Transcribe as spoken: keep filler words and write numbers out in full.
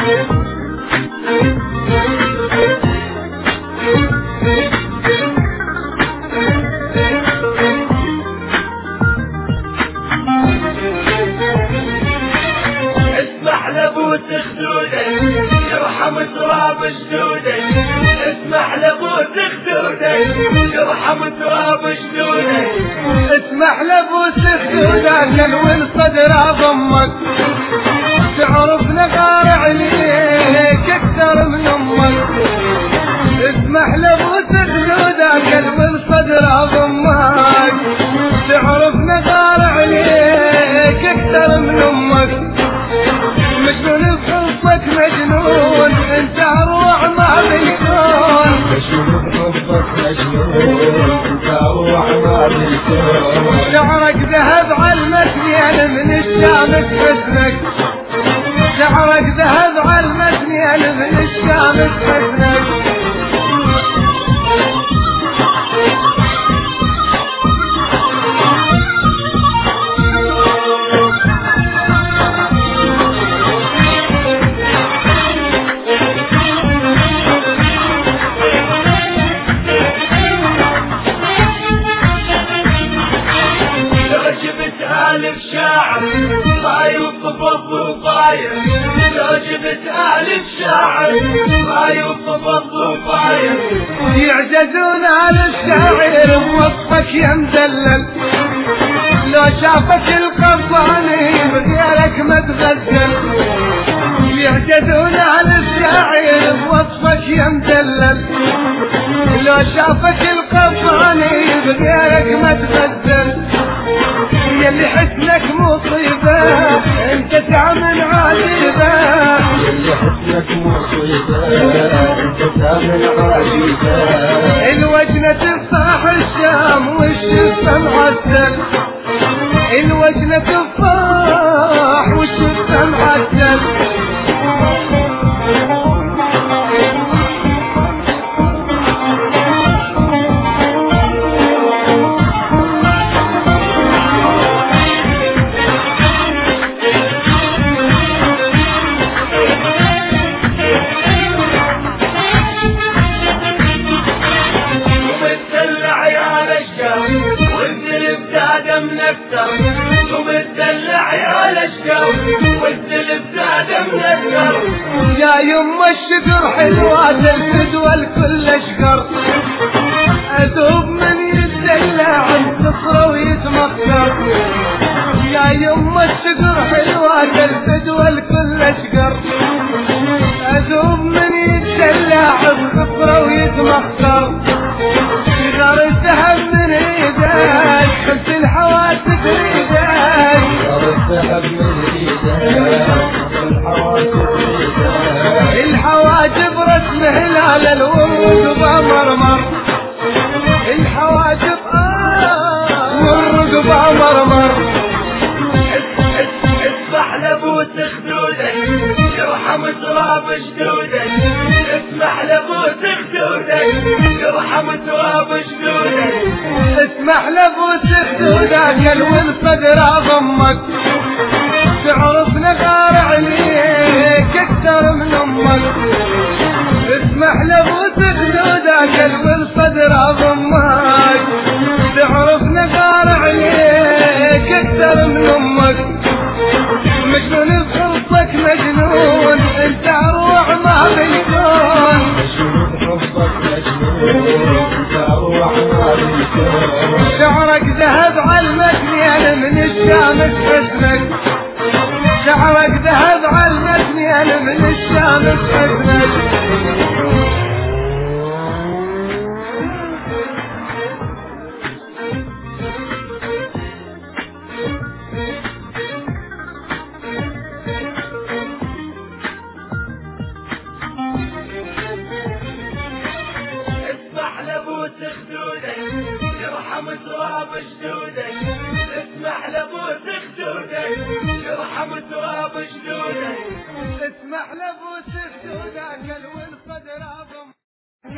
اسمح لابوس خدودك يرحم تراب جدودك، اسمح لابوس خدودك يرحم تراب جدودك، اسمح لابوس خدودك الون صدر ضمك، تعرف نغار عليك اكثر من امك. اسمح لابوس خدودك الون صدر ضمك، تعرف نغار عليك اكثر من امك. مجنون بحبك مجنون انت اروع ما بالكون، مجنون بحبك مجنون انت اروع ما بالكون. شعرك ذهب علمتني من الشام بحسنك، شعرك ذهب علمتني من الشام بحسنك. ألف شاعر ما يوصف الضفاير، لو جبت ألف شاعر ما يوصف الضفاير. يعجزون على الشاعر بوصفك يا مدلل، لو شافك القباني بغيرك ما تغزل. يعجزون على الشاعر بوصفك يا مدلل، لو شافك القباني بغيرك ما تغزل. يلي حسنك مصيبة انت تعمل عجيبة، يلي حسنك مصيبة انت تعمل عجيبة. الوجنة تفاح الشام والشفة معسل، الوجنة تفاح والشفة معسل. يا يما الشجر حلوات الفدوى الكل اشقر، اذوب من يدلع الصخرة ويتمخر. يا يما الشجر حلوات الفدوى الكل اشقر، اذوب من يدلع الصخرة ويتمخر. شجر الذهب من ايدك خلف الحوادث بايدك، شجر الذهب من ايدك الحواجب رسم هلال الورد مرمر، الحواجب آه والرقبة مرمر. اسمح لابوس خدودك يرحم تراب جدودك، اسمح لابوس خدودك يرحم تراب جدودك، اسمح لابوس خدودك الون صدر ضمك، تعرف نغار عليك اكثر من امك. اسمح لابوس خدودك الون صدر ضمك، تعرف نغار عليك اكثر من امك. مجنون بحبك مجنون انت اروع ما بالكون، مجنون بحبك مجنون انت اروع ما بالكون. شعرك ذهب علمتني من الشام بحسنك، شعرك ذهب علمتني انا من الشام بحسنك. اسمح لابوس خدودك يرحم تراب جدودك، اسمح لابوس خدودك يرحم تراب جدودك، اسمح لابوس خدودك الون صدر ضمك.